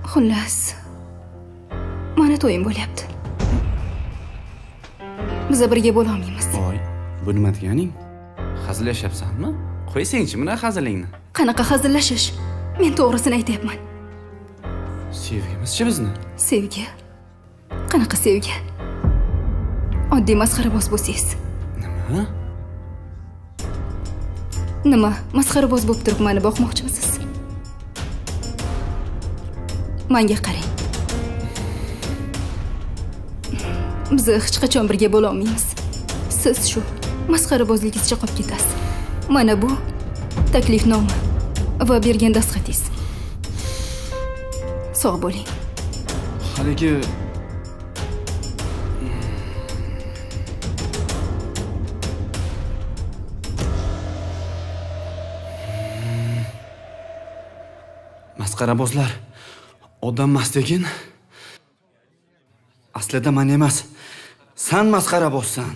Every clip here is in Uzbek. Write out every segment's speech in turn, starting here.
Xullas, mana to'yim bo'lyapti. Biz birga bo'la olmaymiz. Voy, bu nima deganing? Hazillashyapsanmi? Qo'ysang-chi mana hazilingni. Qanaqa hazillashish? Men to'g'risini aytayapman. Sevgimizchi bizni? Sevgi? Qanaqa sevgi? Oddiy masxaraboz bo'lsangiz. Nima? Nima? Masxaraboz bo'lib turib meni boqmoqchimisiz? Menga qarang. Biz hech qachon birga bo'la olmaymiz. Siz shu masxarabozligingizcha qolib ketasiz. Mana bu taklifnoma va bergan dastxatingiz. Sog' bo'ling. Haligi masxarabozlar odam emasligin. Aslida men emas, sen masxarabozsan.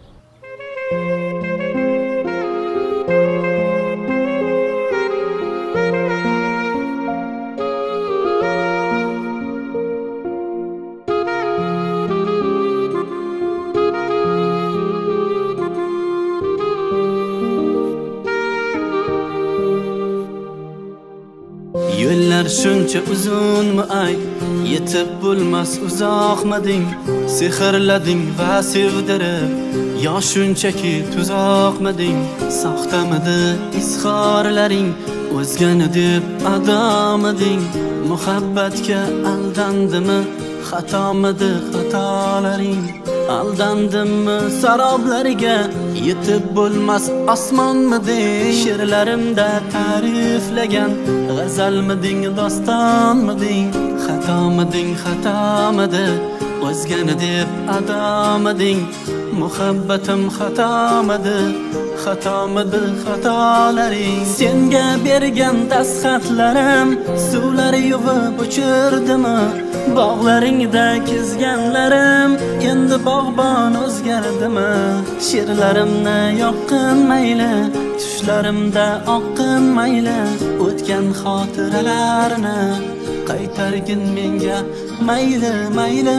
Yo'llar shuncha uzunmi ay, yetib bo'lmas uzoqmading, sehrlading va sevdirib, yo shunchaki tuzoqmading, soxtamidi izhorlaring, o'zgani deb adomading, muhabbatga aldandimi, xatomidi xatolaring, aldandimmi saroblariga, yetib bo'lmas osmonmiding, she'rlarimda ta'riflagan g'azalmiding, dostonmiding, xatomiding, xatomidi, o'zgani deb adomading, muhabbatim xatomidi, xatomidi xatolaring, senga bergan dastxatlarim suvlar yuvib o'chirdimi, bog'laringda kezganlarim endi bog'bon o'zgardimi, she'rlarimni yoqqin mayli, tushlarimda oqqin mayli, o'tgan xotiralarni qaytargin menga mayli, mayli.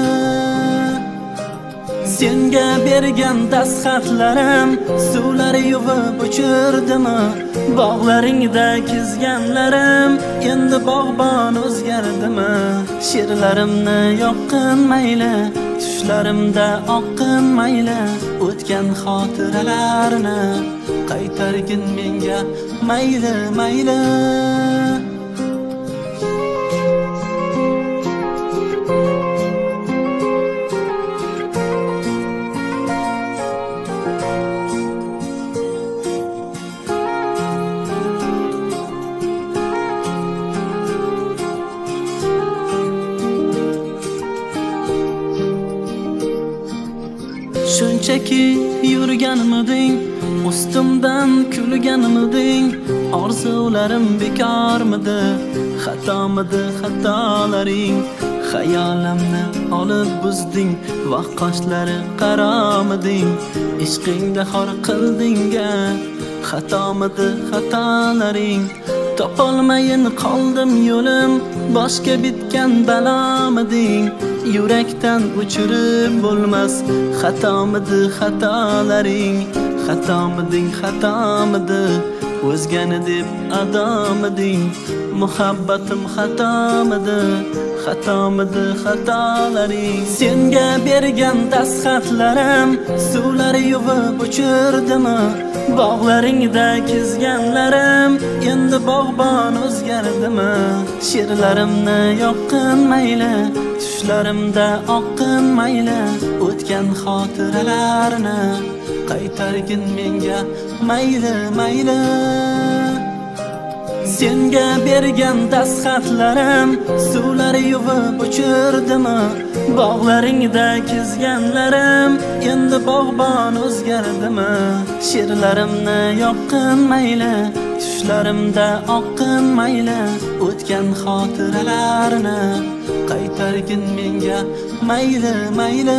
Senga bergan dastxatlarim suvlar yuvib o'chirdimi, bog'laringda kezganlarim endi bog'bon o'zgardimi, she'rlarimni yoqqin mayli, tushlarimda oqqin mayli, o'tgan xotiralarni qaytargin menga mayli, mayli. Shunchaki yurganmiding, ustimdan kulganmiding, orzularim bekormidi, xatomidi xatolaring, xayolimni olib buzding, va qoshlari qaromiding, ishqingda xor qilding-a, xatomidi xatolaring, topolmayin qoldim yo'lim, boshga bitgan balomiding, yurakdan o'chirib bo'lmas, xatomidi xatolaring, xatomiding xatomidi, o'zgani deb adomiding, muhabbatim xatomidi, xatomidi xatolaring, senga bergan dastxatlarim suvlar yuvib o'chirdimi, bog'laringda kezganlarim endi bog'bon o'zgardimi, she'rlarimni yoqqin mayli, tushlarimda oqqin mayli, o'tgan xotiralarni qaytargin menga mayli, mayli. Senga bergan dastxatlarim suvlar yuvib o'chirdimi, bog'laringda kezganlarim endi bog'bon o'zgardimi, she'rlarimni yoqqin mayli, tushlarimda oqqin mayli, o'tgan xotiralarni qaytargin menga mayli, mayli.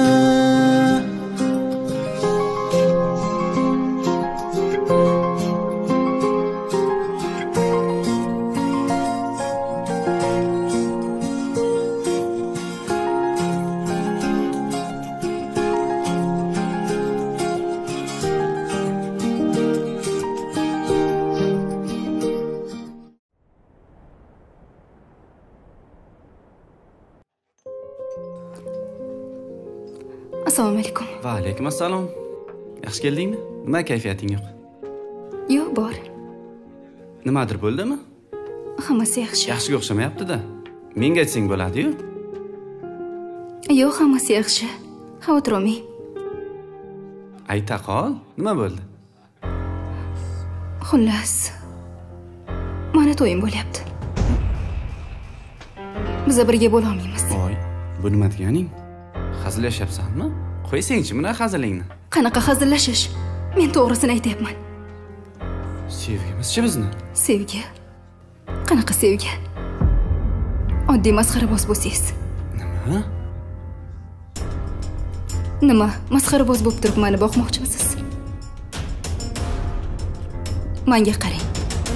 Assalomu alaykum. Va alaykum assalom. Yaxshi keldingmi? Nima kayfiyating yo'q? Yo'q, bor. Nimadir bo'ldimi? Hammasi yaxshi. Yaxshiga o'xshamayapti-da. Menga aytsang bo'ladi-yu. Yo'q, hammasi yaxshi. Xavotir olmang. Ayta qol, nima bo'ldi? Xullas, mana to'yim bo'lyapti. Biz birga bo'la olmaymiz. Voy, bu nima deganing? Hazillashyapsanmi? Qo'ysang-chi buni hazilingni. Qanaqa hazillashish? Men to'g'risini aytayapman. Sevgimizchi bizni? Sevgi. Qanaqa sevgi? Oddiy masxaraboz bo'lsangiz. Nima? Nima? Masxaraboz bo'lib turib meni boqmoqchimisiz? Menga qarang.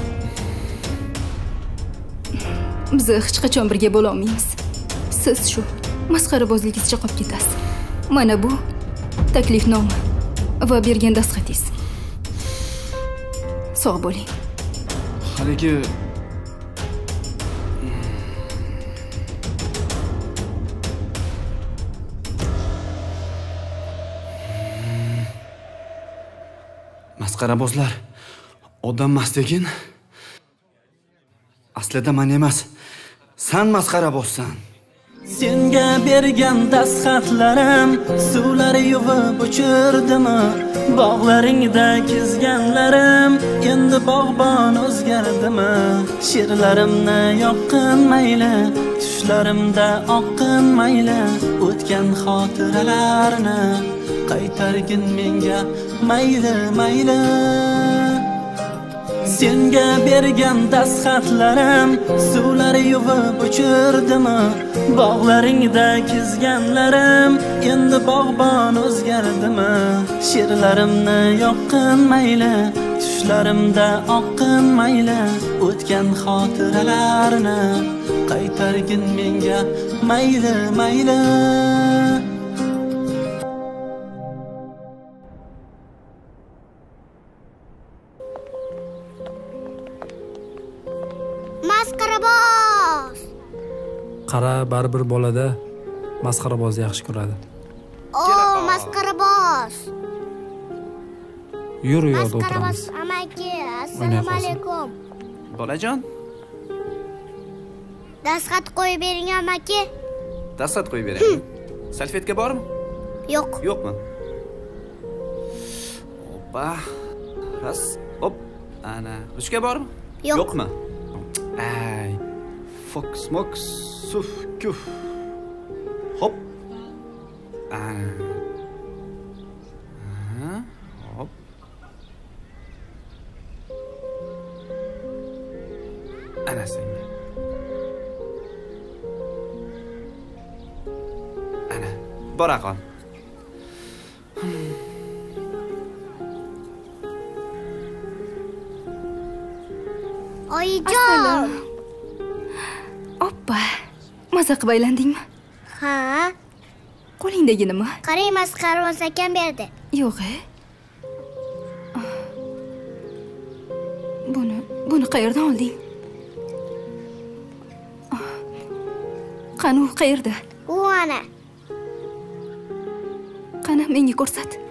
Biz hech qachon birga bo'la olmaymiz. Siz shu masxarabozligingizcha qolib ketasiz. Mana bu taklifnoma va bergan dastxatingiz. Sog' bo'ling. Haligi masxarabozlar odam emas lekin aslida men emas, sen masxarabozsan. Senga bergan dastxatlarim suvlari yuvib o'chirdimi? Bog'laringda kezganlarim endi bog'bon o'zgardimi? She'rlarimni yoqqin mayli, tushlarimda oqqin mayli, o'tgan xotiralarni qaytargin menga mayli, mayli. Senga bergan dastxatlarim suvlari yuvib o'chirdimi? Bog'laringda kezganlarim endi bog'bon o'zgardimi? She'rlarimni yoqqin mayli, tushlarimda oqqin mayli, o'tgan xotiralarni qaytargin menga mayli, mayli. Masxaraboz. Qara, baribir bolada masxarabozni yaxshi ko'radi. Masxaraboz. Yur, u yoqda o'tiramiz. Masxaraboz amaki, assalomu alaykum. Bolajon, Dastxat qo'yib bering amaki. dastxat qo'yib beraymi? Salfetka bormi? Yo'q. Yo'qmi? Hoppa. Ras, hop. Ana, ruchka bormi? Yo'q. Yo'qmi? Ay. Fox, mox, suf, kuf. Hop. Hop. Ana senga. Ana, bora qol. Oyijon. Oppa. Maza qilib aylandingmi? Ha? Qo'lingdagi nima? Qarang, masxaraboz akam berdi. Yo'q. Buni qayerdan olding? Qani u qayerda? U ana. Qani menga ko'rsat.